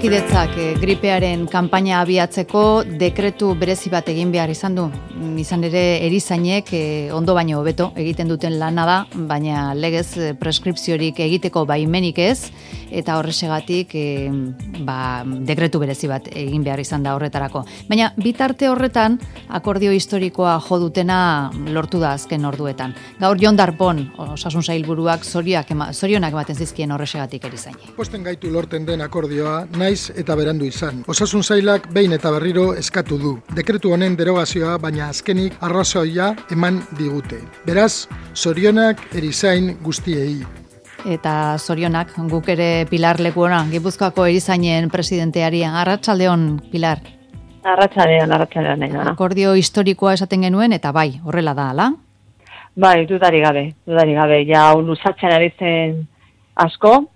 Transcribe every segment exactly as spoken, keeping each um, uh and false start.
Osakidetzak gripearen kanpaina abiatzeko dekretu berezi bat egin behar izan du. Izan ere erizainek ondo baino hobeto egiten duten lana da, baina legez preskripziorik egiteko baimenik ez, eta horrexegatik e, ba, dekretu berezi bat egin behar izan da horretarako. Baina bitarte horretan akordio historikoa jo dutena lortu da azken orduetan. Gaur Jon Darpón, Osasun Sailburuak zorionak ema, zorionak ematen zizkien horrexegatik erizainei. Posten gaitu lorten den akordioa naiz eta berandu izan. Osasun Sailak behin eta berriro eskatu du. Dekretu honen derogazioa baina azkenik arrazoia eman digute. Beraz, zorionak erizain guztiei. Eta zorionak guk ere Pilar Lekuona, Gipuzkoako erizainen presidenteari. Arratsaldeon, Pilar. Arratsaldeon, arratsaldeon. Akordio historikoa esaten genuen eta bai, horrela da, ala? Bai, dudari gabe, dudari gabe. Ja, luzatzen ari zen asko.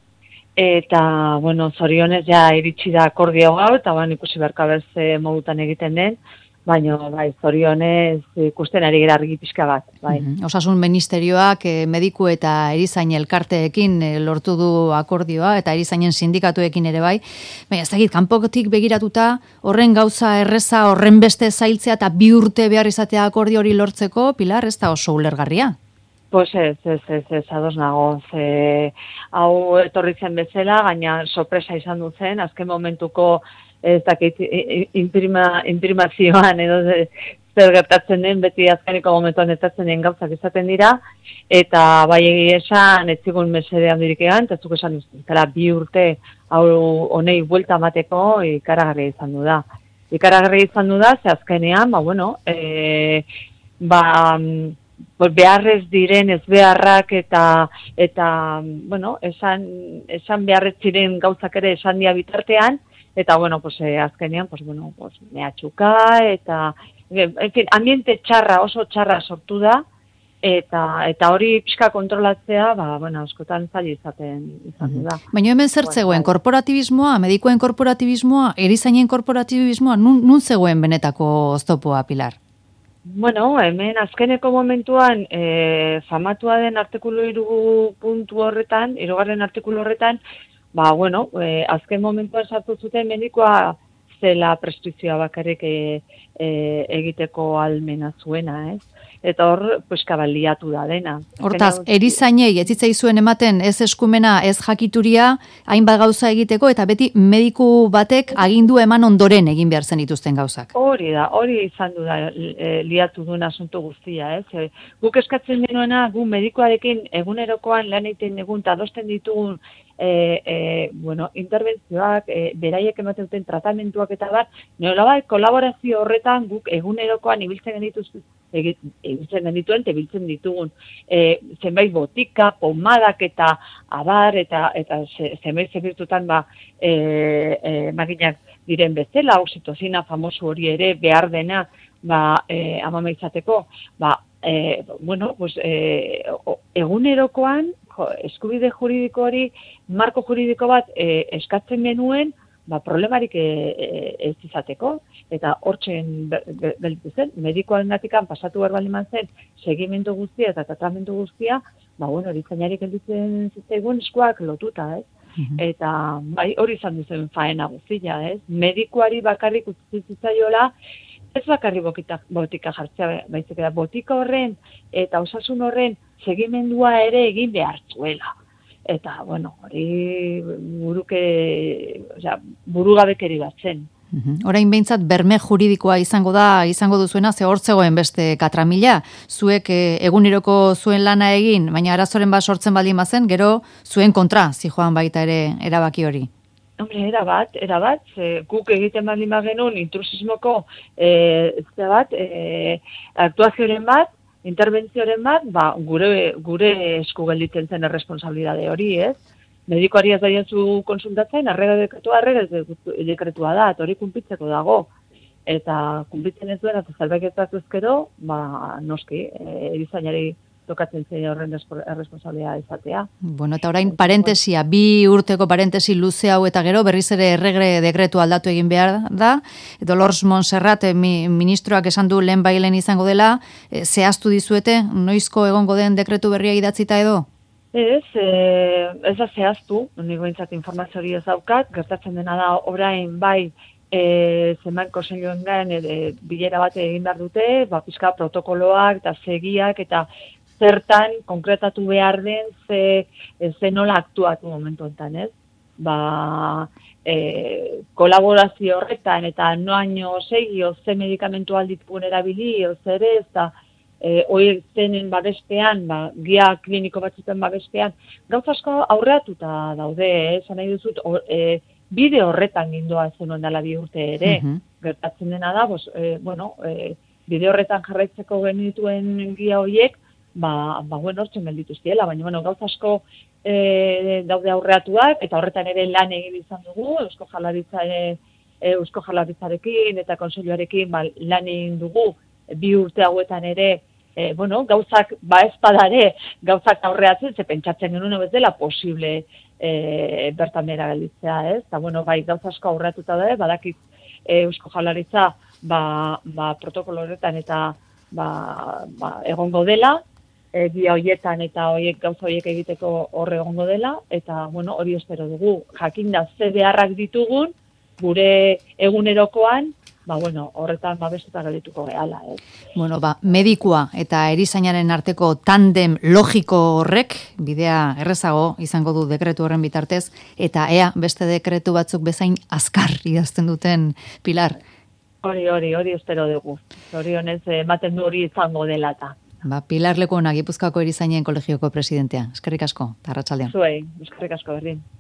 Eta, bueno, zorionez ja iritsi da akordio gau, eta ban ikusi beharka berze modutan egiten den, baina, bai, zorionez ikusten ari gara argi pixka bat, bai. Mm-hmm. Osasun Ministerioak eh, mediku eta erizain elkarteekin eh, lortu du akordioa, eta erizainen sindikatuekin ere bai, baina ez dakit, kanpotik begiratuta, horren gauza erreza, horren beste zailtzea, eta bi urte behar izatea akordio hori lortzeko, Pilar, ez da oso ulergarria? Pues ez, ez, ez, ez, ados nago, ze, hau etorri zen bezala, gaina sorpresa izan du zen, azken momentuko, ez dakit, imprima, imprimazioan edo zer gertatzen den, beti azkeneko momentuan gertatzen den gauzak izaten dira, eta bai esan, ez zigun mesede handirik egan, eta zuk esan izan, bi urte hau honei buelta mateko ikaragarria izan du da. Ikaragarria izan du da, ze azkenean, ba, bueno, e, ba, beharrez diren ez beharrak eta eta bueno, esan esan beharrez ziren gauzak ere esan dia bitartean eta bueno, pues eh, azkenean pues bueno, pues mehatxuka eta en fin, ambiente txarra, oso txarra sortu da eta eta hori pixka kontrolatzea, ba bueno, askotan zaila izaten izan da. Baina hemen zer zegoen, korporatibismoa, medikuen korporatibismoa, erizainen korporatibismoa, nun, nun zegoen benetako oztopoa, Pilar? Bueno, hemen azkeneko momentuan e, famatua den artikulu hiru puntu horretan, hirugarren artikulu horretan, ba, bueno, e, azken momentuan sartu zuten medikoa zela preskripzioa bakarrik e, e, egiteko almena zuena, ez? Eta hor, pueska baliatu da dena. Hortaz, erizainei ez zitzaizuen ematen ez eskumena, ez jakituria, hainbat gauza egiteko, eta beti mediku batek agindu eman ondoren egin behar zen dituzten gauzak. Hori da, hori izan du da e, liatu duen asunto guztia, ez? E, guk eskatzen genuena, gu medikoarekin egunerokoan lan egiten egun, eta adosten ditugun E, e, bueno, interbentzioak, e, beraiek ematen duten tratamentuak eta bat, nolabait kolaborazio horretan guk egunerokoan ibiltzen genituzten, ibiltzen genituen, ibiltzen ditugun e, zenbait botika, pomadak eta abar, eta, eta zenbait zerbitzutan ba, e, e, maginak diren bezala, oxitozina famoso hori ere behar dena ba, e, amama izateko, ba, e, bueno, pues, e, egunerokoan eskubide juridiko hori, marko juridiko bat e, eskatzen genuen, ba, problemarik e, e, ez izateko, eta hortzen beltu zen, medikoaren gatikan pasatu behar bali zen, segimendu guztia eta tratamendu guztia, ba, bueno, erizainari gelditzen zitzaigun eskuak lotuta, ez? Mm-hmm. Eta bai, hori izan duzen faena guztia, ez? Medikoari bakarrik utzi zitzaiola, ez bakarri botika, botika jartzea, baizik da botika horren eta osasun horren segimendua ere egin behar zuela. Eta, bueno, hori buruke, osea, burugabekeri bat zen. Uhum. Orain behintzat berme juridikoa izango da, izango duzuena, ze hor zegoen beste katramila, zuek e, eguneroko zuen lana egin, baina arazoren bat sortzen baldin bazen, gero zuen kontra, zijoan baita ere erabaki hori. Hombre, era bat, era bat, e, guk egiten baldin bagenun intrusismoko e, bat, e, aktuazioaren bat, interbentzioaren bat, ba, gure, gure esku gelditzen zen erresponsabilidade hori, ez? Medikoari ez daiazu konsultatzen, arrega dekretua, arrega dekretua da, eta hori kunpitzeko dago. Eta kunpitzen ez duen, eta zelbek ez ezkero, ba, noski, e, erizainari tokatzen zen horren erresponsabilia izatea. Bueno, eta orain parentesia, bi urteko parentesi luze hau eta gero, berriz ere erregre dekretu aldatu egin behar da, Dolors Montserrat eh, ministroak esan du lehen bailen izango dela, eh, zehaztu dizuete, noizko egongo den dekretu berria idatzita edo? Ez, e, ez da zehaztu, nik behintzat informazio hori ez daukat, gertatzen dena da orain bai e, zenbait konseiluen gain e, bilera bat egin behar dute, ba, pizka protokoloak eta segiak eta zertan konkretatu behar den ze, ze nola aktuatu momentu enten, ez? Ba, e, kolaborazio horretan eta noaino segi, o ze medikamentu alditun erabili, o zer ez, eta E, hoi zenen babestean, ba, gia kliniko batzuten babestean, gauz asko aurreatuta daude, esan nahi duzut, or, e, bide horretan gindoa zenuen dela bi urte ere, uh-huh. Gertatzen dena da, bos, e, bueno, e, bide horretan jarraitzeko genituen gia horiek, ba, ba bueno, hortzen geldituztiela, baina, bueno, gauz asko e, daude aurreatuak, eta horretan ere lan egin izan dugu, Eusko Jaurlaritza, e, Eusko Jaurlaritzarekin eta Kontseiluarekin ba, lan egin dugu, bi urte hauetan ere, e, bueno, gauzak, ba ez badare, gauzak aurreatzen, ze pentsatzen genuen ez dela posible e, bertan bera gelditzea, ez? Eta, bueno, bai, gauz asko aurreatuta da, badakit e, Eusko Jaurlaritza, ba, ba, protokolo horretan eta ba, ba, egongo dela, e, gia horietan eta horiek gauza horiek egiteko horre egongo dela, eta, bueno, hori espero dugu, jakinda ze beharrak ditugun, gure egunerokoan, ba, bueno, horretan babestuta geldituko gehala, ez? Bueno, ba, medikua eta erizainaren arteko tandem logiko horrek, bidea errezago izango du dekretu horren bitartez, eta ea, beste dekretu batzuk bezain azkar idazten duten, Pilar. Hori, hori, hori espero dugu. Hori honez, ematen du hori izango dela eta. Ba, Pilar Lekuona, Gipuzkoako erizainen kolegioko presidentea. Eskerrik asko, arratsaldean. Zuei, eskerrik asko berdin.